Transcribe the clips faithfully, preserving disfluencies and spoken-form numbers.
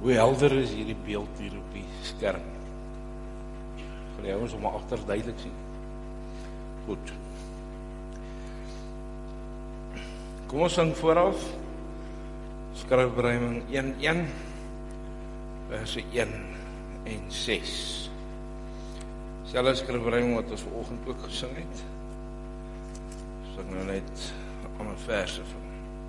Hoe helder is hierdie beeld hier op die skerm? Vir jou ons om maar agter duidelik sien. Goed. Kom ons sing vooraf. Skrifbereiding een een, verse een en ses. Selfe skrifbereiding wat ons vanoggend ook gesing het. Sing nou net 'n ander verse van.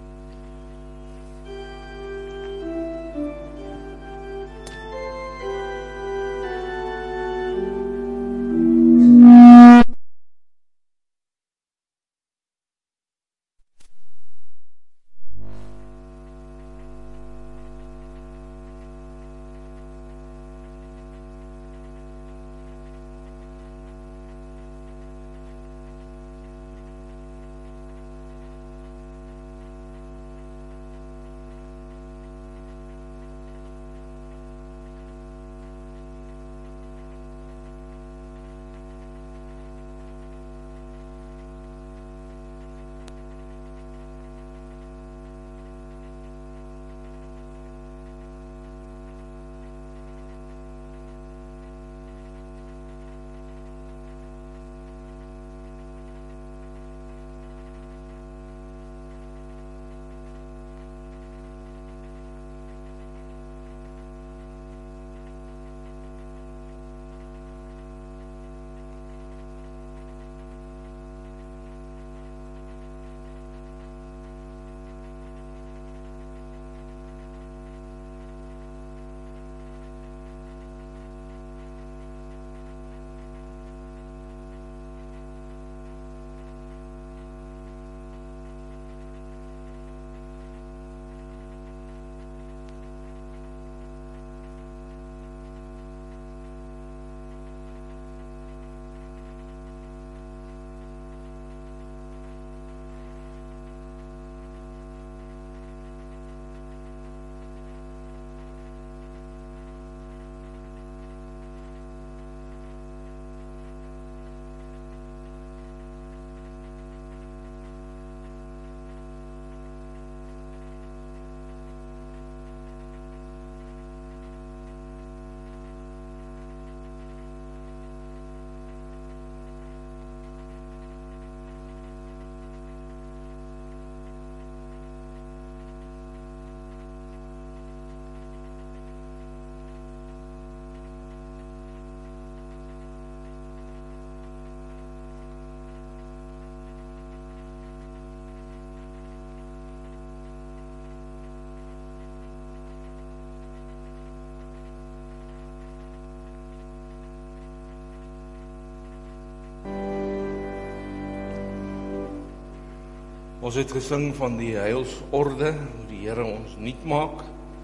Ons het gesing van die heilsorde, hoe die Here ons nuut maak,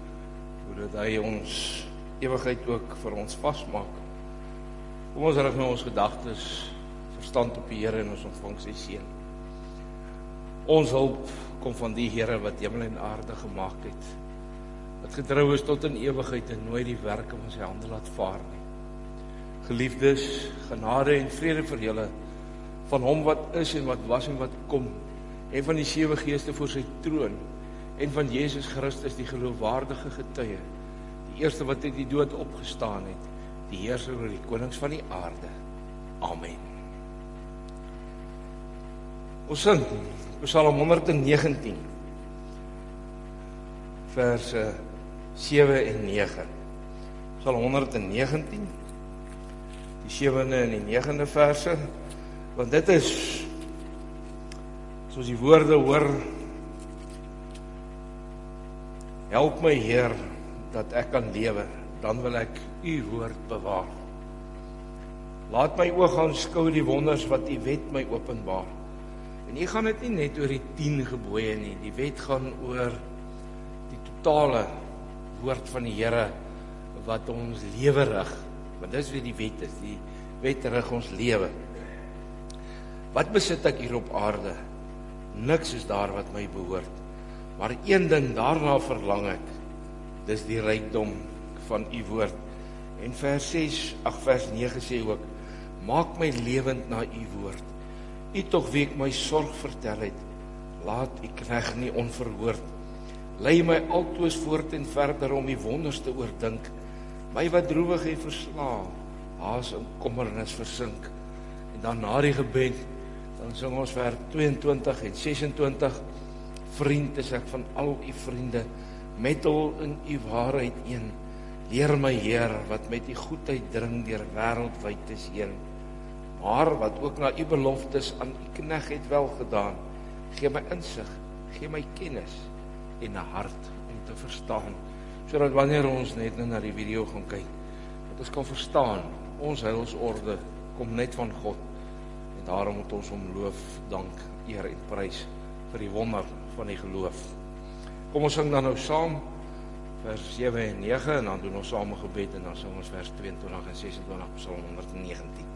hoe dat hy ons ewigheid ook vir ons vasmaak. Kom ons rig nou ons gedagtes, verstand op die Here en ons ontvang sy seën. Ons hulp kom van die Here wat hemel en aarde gemaak het, wat getrou is tot in ewigheid en nooit die werke van sy hande laat vaar nie. Geliefdes, genade en vrede vir julle, van hom wat is en wat was en wat kom, en van die sewe geeste voor sy troon, en van Jesus Christus, die geloofwaardige getuie, die eerste wat uit die dood opgestaan het, die heerser oor die konings van die aarde. Amen. Ons sing Psalm honderd negentien, verse sewe en nege. Psalm honderd negentien, die sewende en die negende verse, want dit is, soos die woorde hoor, help my Heer, dat ek kan lewe, dan wil ek u woord bewaar. Laat my oog aanskou die wonders wat die wet my openbaar. En hier gaan dit nie net oor die tien gebooie nie, die wet gaan oor die totale woord van die Here, wat ons lewe rig, want dis wat die wet is, die wet rig ons lewe. Wat besit ek hier op aarde? Niks is daar wat my behoort, maar een ding daarna verlang ek, dis die rykdom van u woord. En vers ses, ag vers nege sê ook, maak my lewend na u woord. U tog wie ek my sorg vertel het, laat u knegt nie onverhoord. Lei my altoos voort en verder om die wonders te oordink. My wat droewig en versla, haas in kommernis versink. En dan na die gebed, dan sing ons vers tweeëntwintig en sesentwintig. Vriend is ek van al u vriende, met al in u waarheid een. Leer my Heer, wat met die goedheid dring deur wêreldwyd is heen. Maar wat ook na u beloftes aan u knegt het wel gedaan. Gee my insig, gee my kennis en 'n hart om te verstaan, sodat wanneer ons net nou na die video gaan kyk, dat ons kan verstaan, ons heilsorde kom net van God, en daarom moet ons hom loof, dank, eer en prys vir die wonder van die geloof. Kom ons sing dan nou saam vers sewe en nege, en dan doen ons saam 'n gebed, en dan sing ons vers tweeëntwintig en sesentwintig, Psalm honderdnegentien.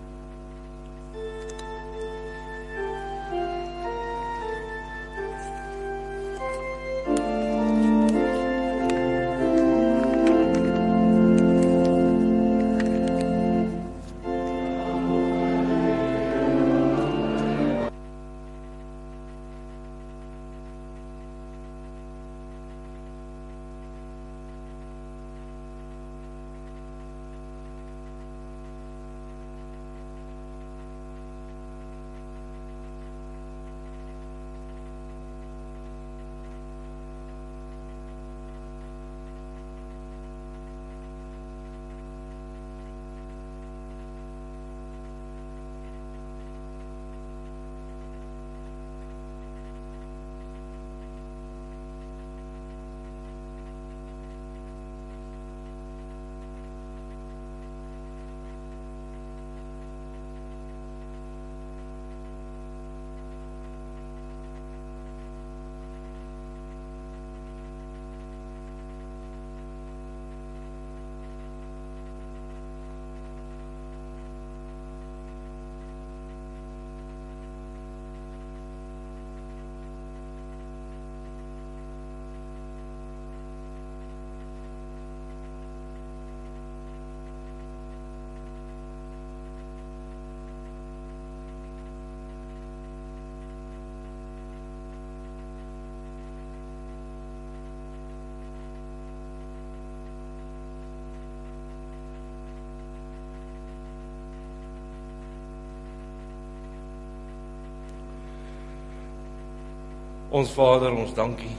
Ons Vader, ons dankie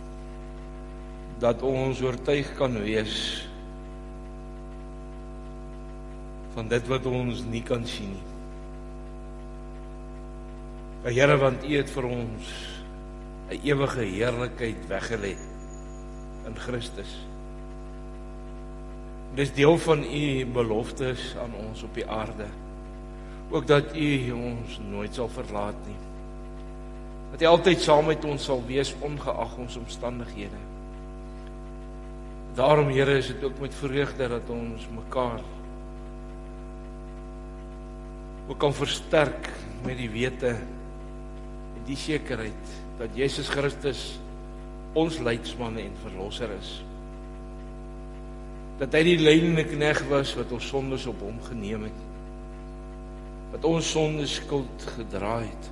dat ons oortuig kan wees van dit wat ons nie kan sien nie. Here, want U het vir ons 'n ewige heerlikheid weggelê in Christus. Dis deel van U beloftes aan ons op die aarde. Ook dat U ons nooit sal verlaat nie. Dat U altyd saam met ons sal wees, ongeag ons omstandighede. Daarom, Here, is dit ook met vreugde dat ons mekaar ook kan versterk met die wete en die sekerheid dat Jesus Christus ons leidsman en verlosser is. Dat hy die lydende knegt was wat ons sondes op hom geneem het. Wat ons sondes skuld gedra het.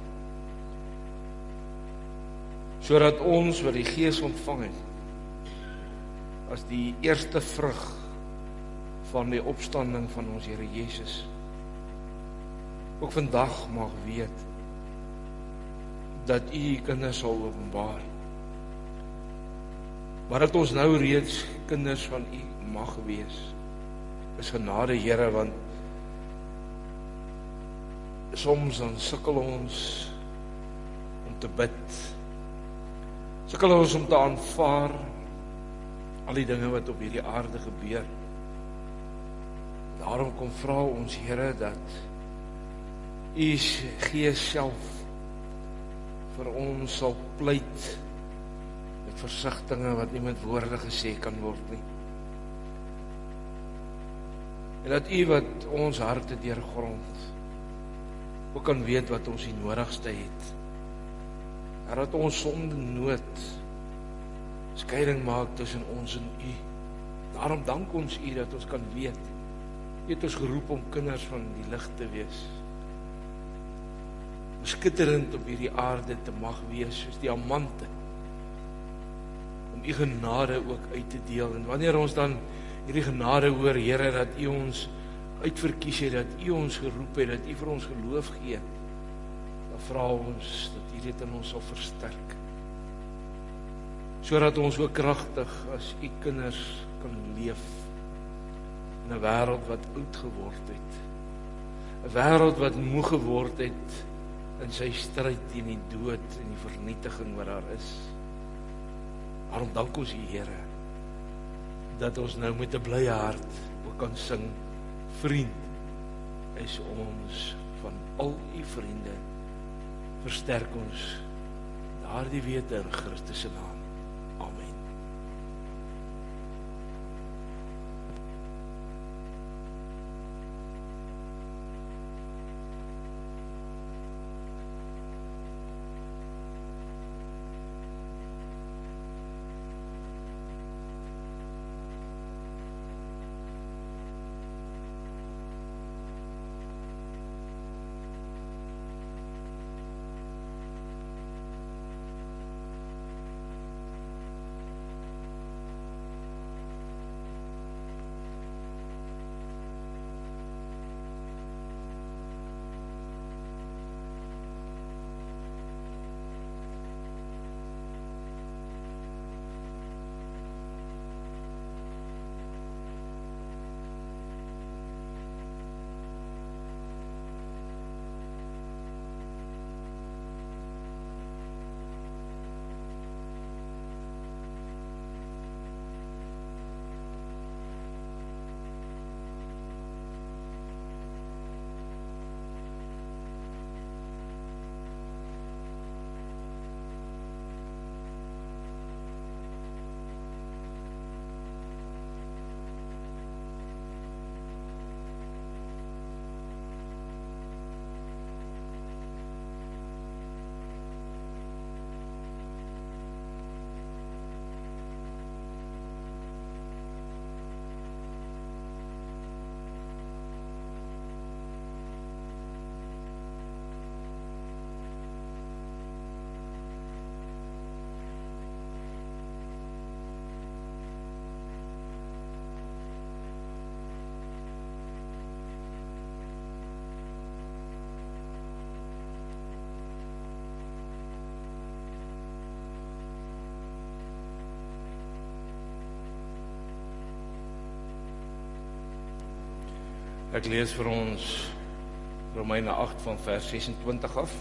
Sodat ons wat die Gees ontvang het, as die eerste vrug van die opstanding van ons Here Jesus, ook vandag mag weet, dat U kinders sal openbaar. Maar dat ons nou reeds kinders van U mag wees, is genade, Here, want soms dan sukkel ons om te bid, sukkel ons om te aanvaar al die dinge wat op hierdie aarde gebeur. Daarom kom vra ons, Here, dat U Gees self vir ons sal pleit met versigtinge wat nie met woorde gesê kan word nie. En dat U wat ons harte deurgrond ook kan weet wat ons die nodigste het. En dat ons sonder nood skeiding maak tussen ons en U. Daarom dank ons U dat ons kan weet, U het ons geroep om kinders van die lig te wees. Skitterend op hierdie aarde te mag wees, soos diamante. om u genade ook uit te deel. En wanneer ons dan hierdie genade hoor, Here, dat u ons uitverkies het, dat u ons geroep het, dat u vir ons geloof gee, dan vra ons dat u dit in ons sal versterk, sodat ons ook kragtig as u kinders kan leef in 'n wêreld wat oud geword het, 'n wêreld wat moeg geword het in sy stryd teen die dood en die vernietiging wat daar is. Daarom dank ons u, Here, dat ons nou met 'n blye hart ook kan sing, vriend is ons van al u vriende, versterk ons daardie wete in Christus se naam. Amen. Ek lees vir ons Romeine agt van vers sesentwintig af.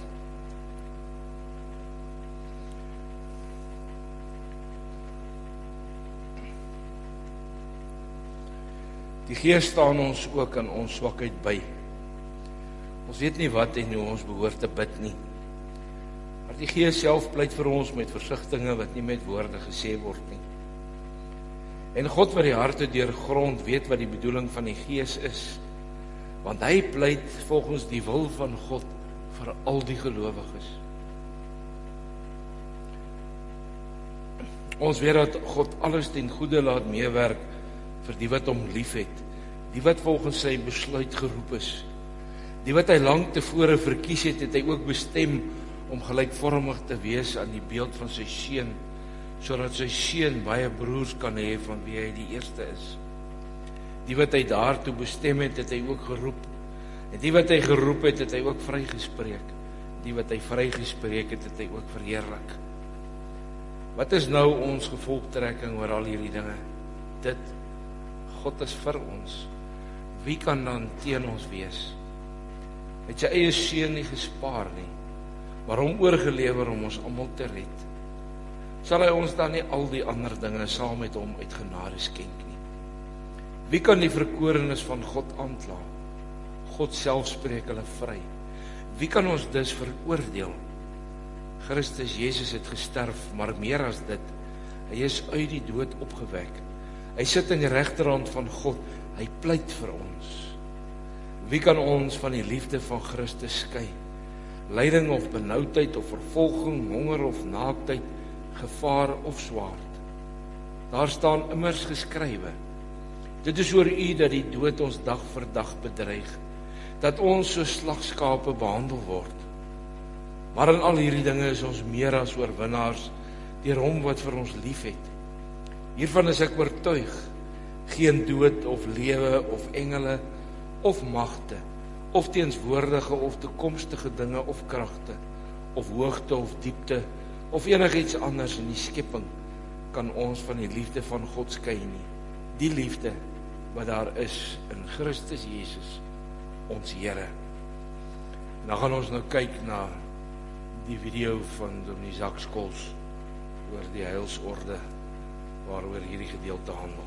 Die Gees staan ons ook in ons swakheid by. Ons weet nie wat en hoe ons behoort te bid nie. Maar die Gees self pleit vir ons met versigtinge wat nie met woorde gesê word nie. En God wat die harte deurgrond weet wat die bedoeling van die Gees is, want hy pleit volgens die wil van God vir al die gelowiges. Ons weet dat God alles ten goeie laat meewerk vir die wat hom liefhet, die wat volgens sy besluit geroep is. Die wat hy lank tevore verkies het, het hy ook bestem om gelykvormig te wees aan die beeld van sy seun, sodat sy seun baie broers kan hê van wie hy die eerste is. Die wat hy daartoe bestem het, het hy ook geroep. En die wat hy geroep het, het hy ook vrygespreek. Die wat hy vrygespreek het, het hy ook verheerlik. Wat is nou ons gevolgtrekking oor al hierdie dinge? Dit, God is vir ons. Wie kan dan teen ons wees? Het sy eie seun nie gespaar nie, maar hom oorgelewer om ons almal te red. Sal hy ons dan nie al die ander dinge saam met hom uit genade skenk nie? Wie kan die verkorenes van God aankla? God self spreek hulle vry. Wie kan ons dus veroordeel? Christus Jesus het gesterf, maar meer as dit, hy is uit die dood opgewek. Hy sit in die regterhand van God, hy pleit vir ons. Wie kan ons van die liefde van Christus skei? Lyding of benoudheid of vervolging, honger of naaktheid, gevaar of swaard. Daar staan immers geskrywe: dit is oor u dat die dood ons dag vir dag bedreig, dat ons so slagskape behandel word. Maar in al hierdie dinge is ons meer as oorwinnaars deur hom wat vir ons liefhet. Hiervan is ek oortuig, geen dood of lewe of engele of magte, of teenswoordige of toekomstige dinge of kragte, of hoogte of diepte, of enigiets anders in die skepping, kan ons van die liefde van God skei nie. Die liefde wat daar is in Christus Jesus, ons Here. En dan gaan ons nou kyk na die video van Dominee Zak Skols oor die heilsorde waaroor hierdie gedeelte handel.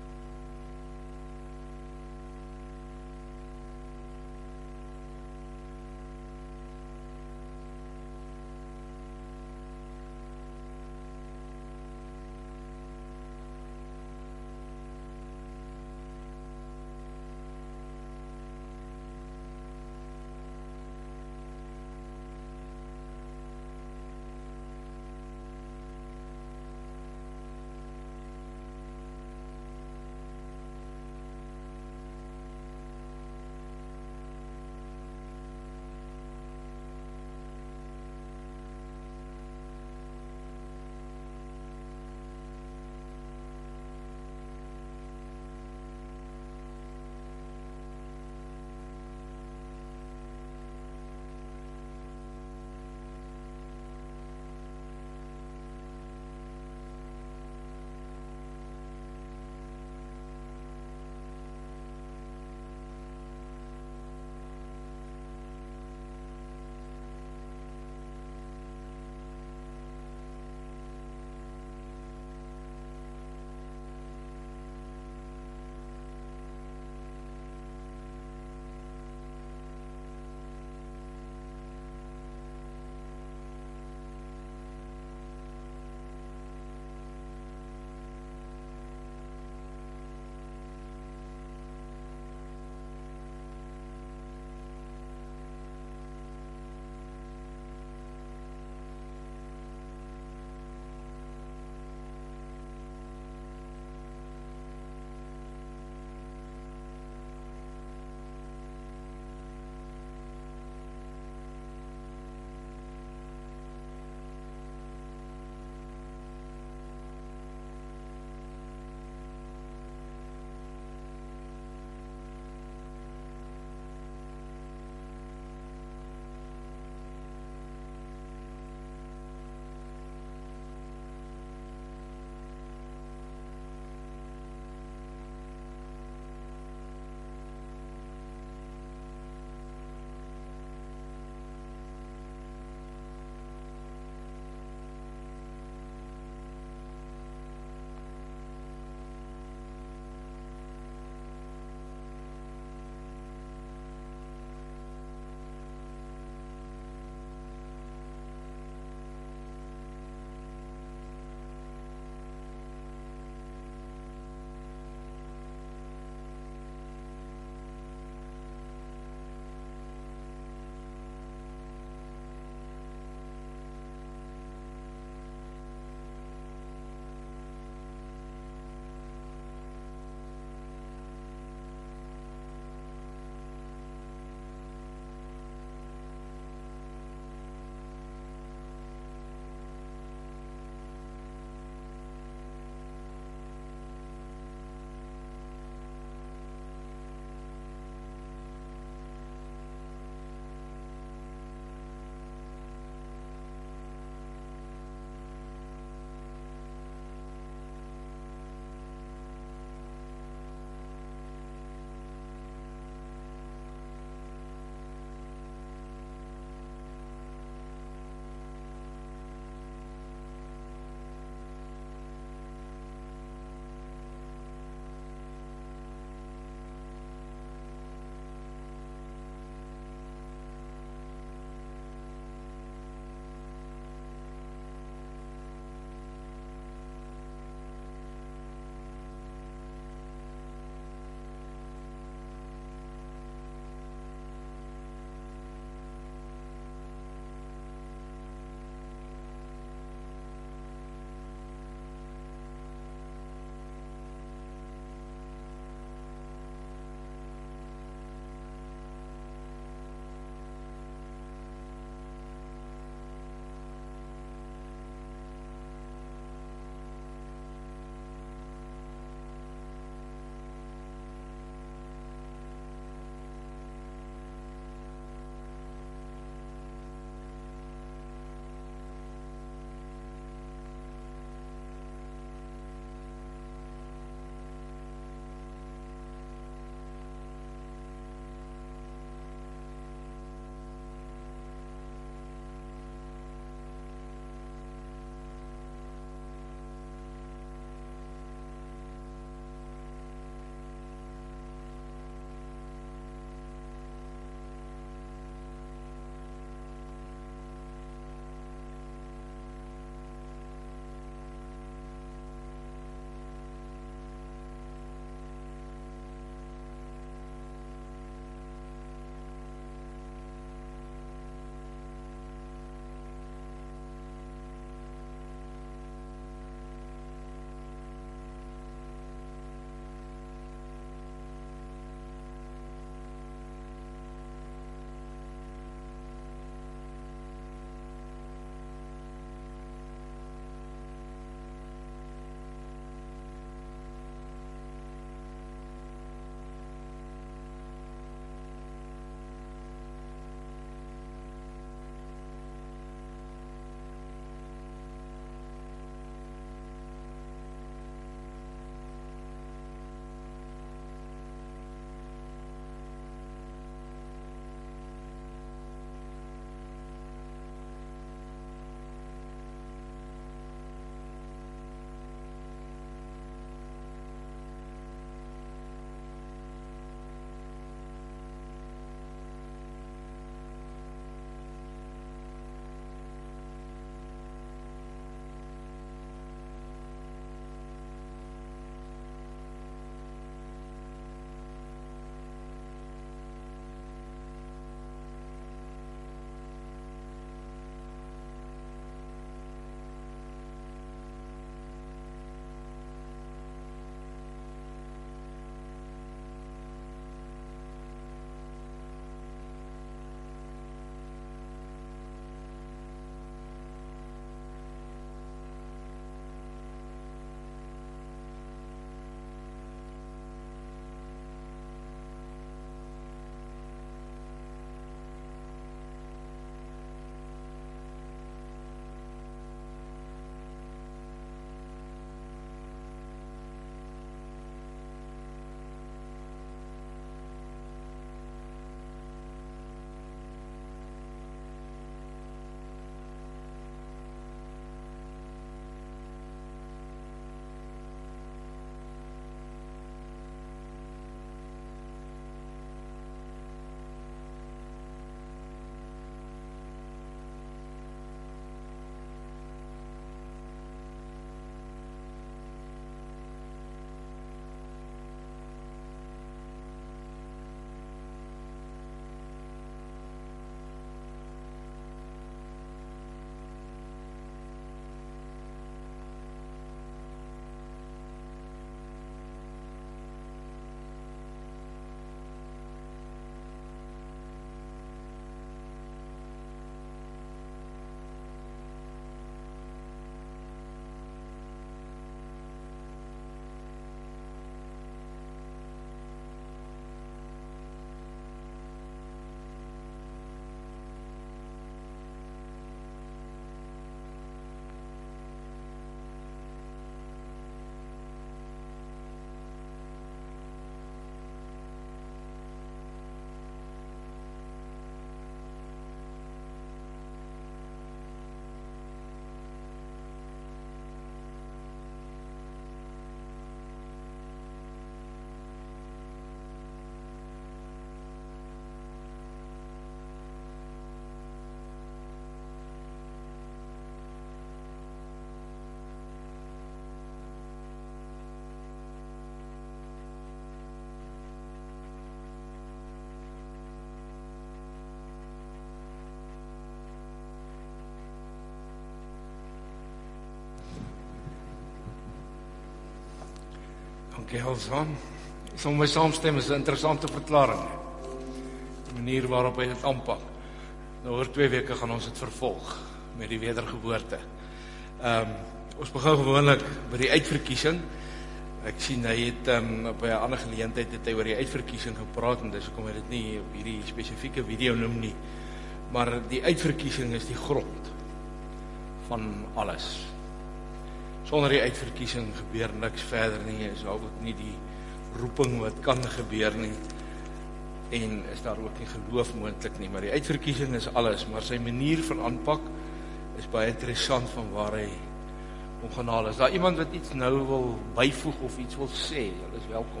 Dankie, Elsan. So my saamstem is 'n interessante verklaring. Die manier waarop hy dit aanpak. Nou oor twee weke gaan ons dit vervolg met die wedergeboorte. Ehm um, ons begin gewoonlik by die uitverkiesing. Ek sien hy het um, by 'n ander geleentheid het hy oor die uitverkiesing gepraat en dis hoekom hy dit nie op hierdie spesifieke video noem nie. Maar die uitverkiesing is die grond van alles. Sonder die uitverkiesing gebeur niks verder nie, is daar ook nie die roeping wat kan gebeur nie, en is daar ook nie geloof moontlik nie, maar die uitverkiesing is alles, maar sy manier van aanpak is baie interessant van waar hy om gaan haal. Is daar iemand wat iets nou wil byvoeg of iets wil sê, julle is welkom.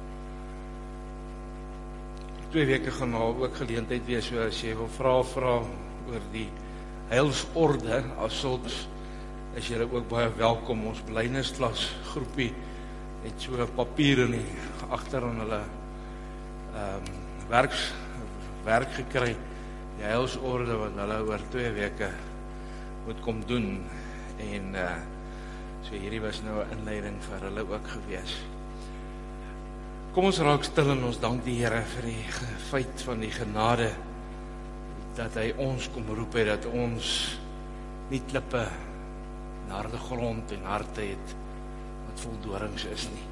Twee weke gaan daar ook geleentheid wees, so as jy wil vra, vra oor die heilsorde, as sulks, is julle ook baie welkom. Ons belynisklas groepie het so 'n papier in die agter aan hulle um, werks, werk gekry, die heilsorde wat hulle oor twee weke moet kom doen, en uh, so hierdie was nou 'n inleiding vir hulle ook gewees. Kom ons raak stil en ons dank die Here vir die feit van die genade, dat hy ons kom roep het, dat ons nie klippe na harde grond en harte het, wat vol dorings is nie.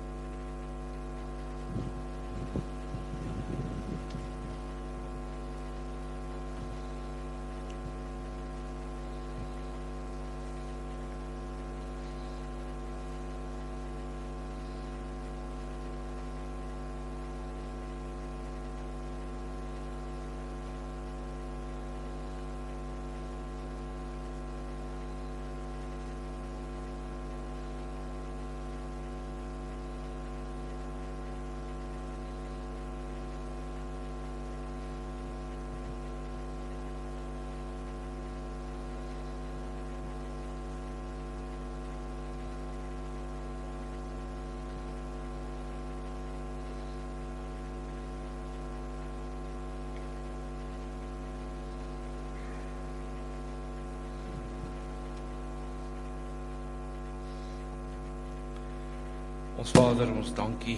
Ons Vader, ons dankie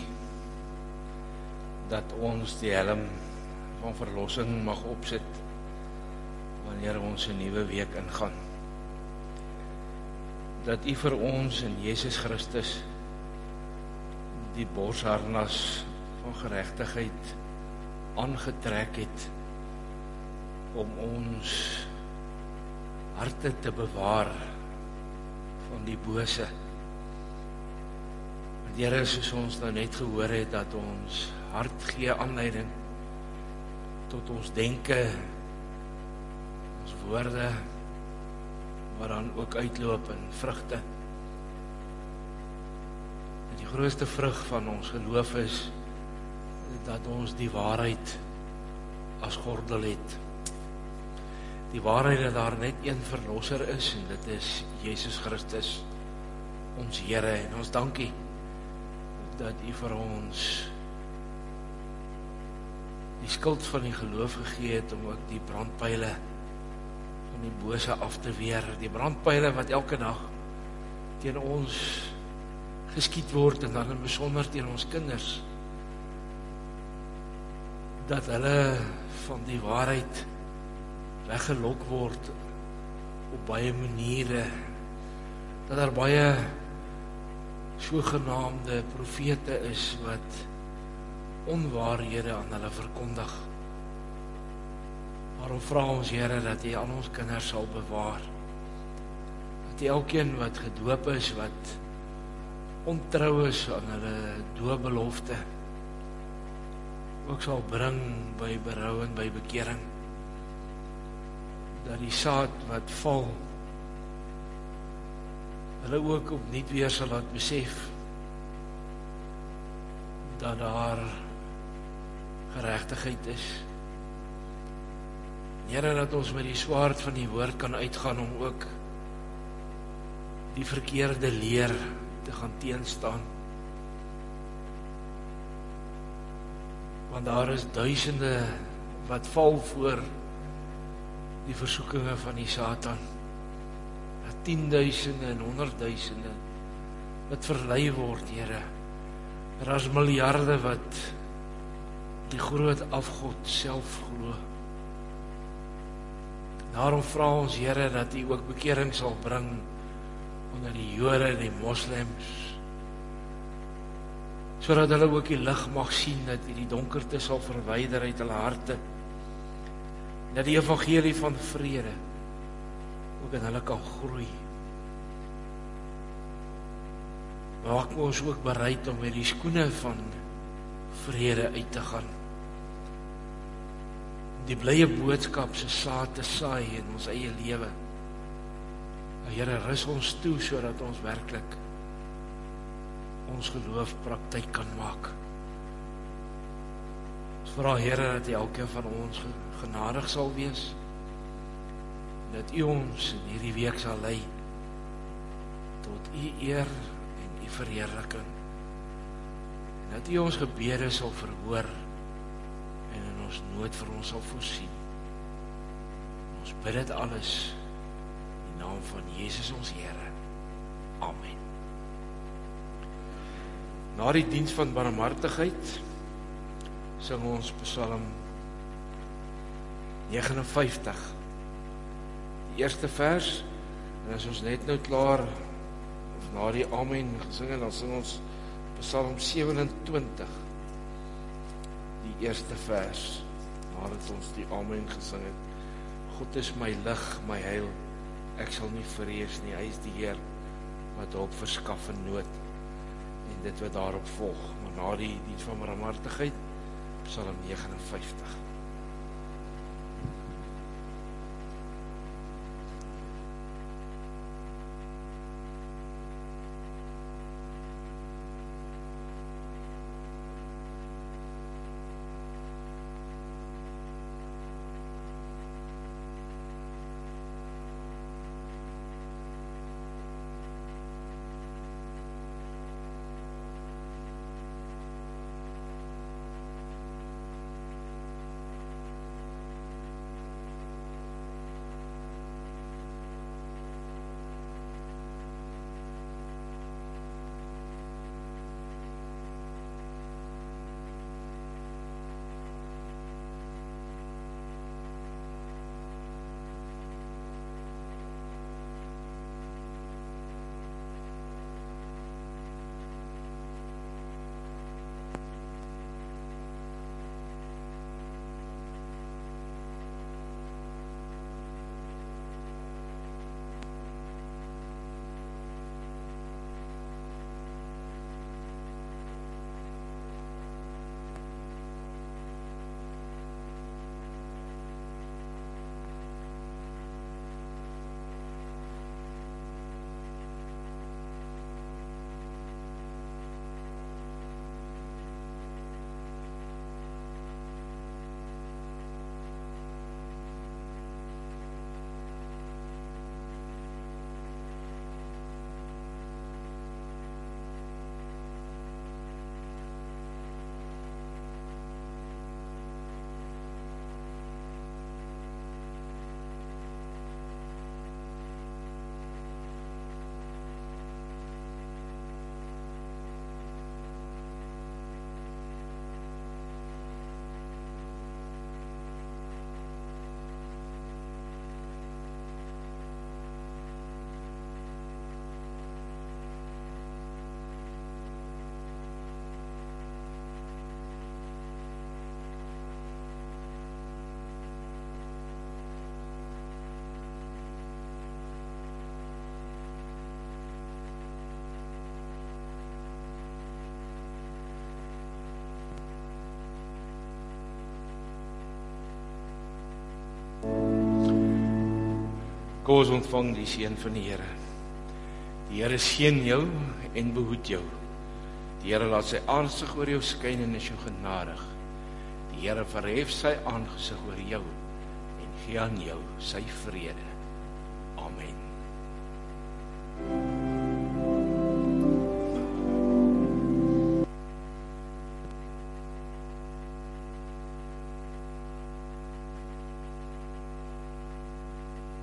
dat ons die helm van verlossing mag opsit wanneer ons 'n nuwe week ingaan. Dat U vir ons in Jesus Christus die borsharnas van geregtigheid aangetrek het om ons harte te bewaar van die bose. Here, soos ons nou net gehoor het, dat ons hart gee aanleiding tot ons denke, ons woorde, maar dan ook uitloop in vrugte. En die grootste vrug van ons geloof is, dat ons die waarheid as gordel het. Die waarheid dat daar net een verlosser is, en dit is Jesus Christus, ons Here, en ons dankie, dat U vir ons die skuld van die geloof gegee het, om ook die brandpyle van die bose af te weer, die brandpyle wat elke dag teen ons geskiet word, en dan in besonder teen ons kinders, dat hulle van die waarheid weggelok word op baie maniere, dat daar baie sogenaamde profete is wat onwaarhede aan hulle verkondig. Daarom vra ons, Here, dat U al ons kinders sal bewaar, dat U elkeen wat gedoop is, wat ontrou is aan hulle doopbelofte, ook sal bring by berou en by bekering, dat die saad wat val, hulle ook opnuut weer sal laat besef, dat daar geregtigheid is. Here, dat ons met die swaard van die woord kan uitgaan, om ook die verkeerde leer te gaan teenstaan. Want daar is duisende wat val voor die versoekinge van die Satan. Tienduisende en honderdduisende wat verlei word, Here, Daar is miljarde wat die groot afgod self glo. Daarom vra ons Here dat U ook bekering sal bring onder die Jode en die Moslems, sodat hulle ook die lig mag sien, dat U die donkerte sal verwyder uit hulle harte, dat die evangelie van vrede ook in hulle kan groei. Maak ons ook bereid om met die skoene van vrede uit te gaan. Die blye boodskap se saad te saai in ons eie lewe. Here, rus ons toe sodat ons werklik ons geloof praktyk kan maak. Ons vra Here dat U elkeen van ons genadig sal wees, dat U ons in hierdie week sal lei tot U eer en U verheerliking, dat U ons gebede sal verhoor en in ons nood vir ons sal voorsien. Ons bid dit alles in die naam van Jesus ons Here. Amen. Na die diens van barmhartigheid sing ons Psalm negenenvyftig. Die eerste vers, en as ons net nou klaar, of na die Amen gesing het, dan sing ons Psalm sewenentwintig, die eerste vers, nadat ons die Amen gesing het. God is my lig, my heil, ek sal nie vrees nie, hy is die Heer wat hulp verskaf in nood, en dit wat daarop volg. Maar na die diens van barmhartigheid, Psalm negenenvyftig. Kom ons ontvang die seën van die Here. Die Here seën jou en behoed jou. Die Here laat sy aansig oor jou skyn en is jou genadig. Die Here verhef sy aangesig oor jou en gee aan jou sy vrede. Amen.